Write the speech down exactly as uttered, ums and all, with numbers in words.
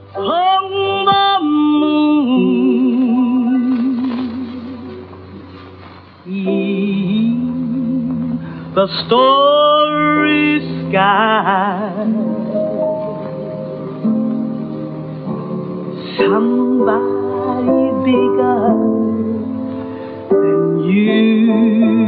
on the moon, in the starry sky. Somebody bigger than you.